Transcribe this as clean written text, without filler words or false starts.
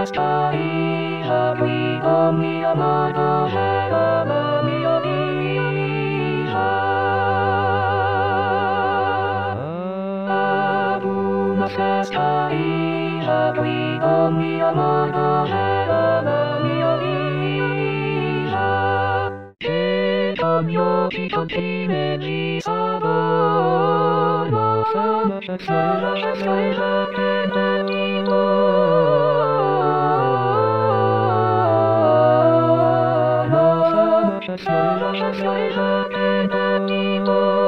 przestań żadnej do mnie mego żera mi obniża. Aduna przestań żadnej do mnie mego żera mi obniża. Ty to mioci to ty medzi saboro, sama przestań Just